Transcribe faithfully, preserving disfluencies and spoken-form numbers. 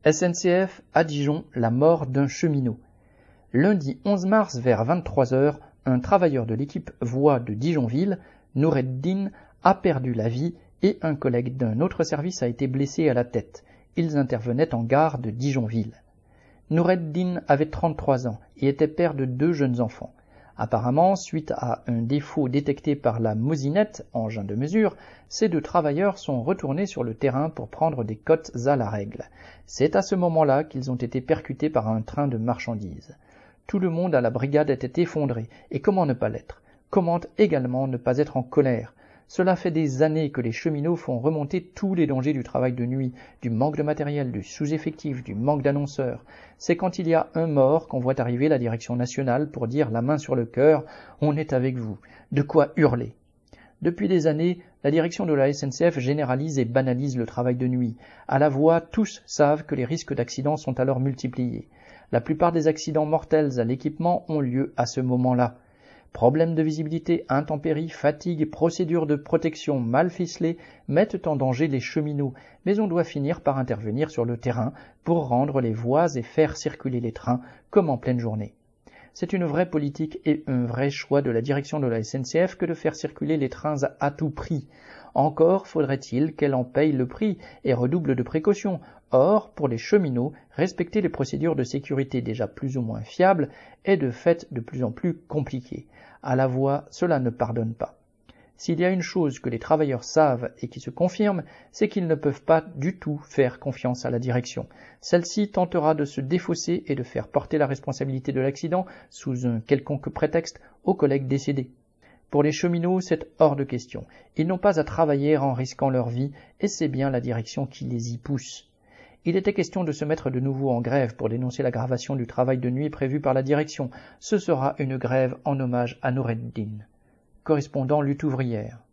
S N C F à Dijon, la mort d'un cheminot. Lundi onze mars vers vingt-trois heures, un travailleur de l'équipe voie de Dijonville, Noureddin, a perdu la vie et un collègue d'un autre service a été blessé à la tête. Ils intervenaient en gare de Dijonville. Noureddin avait trente-trois ans et était père de deux jeunes enfants. Apparemment, suite à un défaut détecté par la mosinette, engin de mesure, ces deux travailleurs sont retournés sur le terrain pour prendre des cotes à la règle. C'est à ce moment-là qu'ils ont été percutés par un train de marchandises. Tout le monde à la brigade était effondré, et comment ne pas l'être? Comment également ne pas être en colère? Cela fait des années que les cheminots font remonter tous les dangers du travail de nuit, du manque de matériel, du sous-effectif, du manque d'annonceurs. C'est quand il y a un mort qu'on voit arriver la direction nationale pour dire la main sur le cœur « on est avec vous ». De quoi hurler. Depuis des années, la direction de la S N C F généralise et banalise le travail de nuit. À la voix, tous savent que les risques d'accident sont alors multipliés. La plupart des accidents mortels à l'équipement ont lieu à ce moment-là. Problèmes de visibilité, intempéries, fatigue, procédures de protection mal ficelées mettent en danger les cheminots, mais on doit finir par intervenir sur le terrain pour rendre les voies et faire circuler les trains comme en pleine journée. C'est une vraie politique et un vrai choix de la direction de la S N C F que de faire circuler les trains à tout prix. Encore faudrait-il qu'elle en paye le prix et redouble de précautions. Or, pour les cheminots, respecter les procédures de sécurité déjà plus ou moins fiables est de fait de plus en plus compliqué. À la voix, cela ne pardonne pas. S'il y a une chose que les travailleurs savent et qui se confirme, c'est qu'ils ne peuvent pas du tout faire confiance à la direction. Celle-ci tentera de se défausser et de faire porter la responsabilité de l'accident, sous un quelconque prétexte, aux collègues décédés. Pour les cheminots, c'est hors de question. Ils n'ont pas à travailler en risquant leur vie, et c'est bien la direction qui les y pousse. Il était question de se mettre de nouveau en grève pour dénoncer l'aggravation du travail de nuit prévu par la direction. Ce sera une grève en hommage à Noureddin. Correspondant Lutte ouvrière.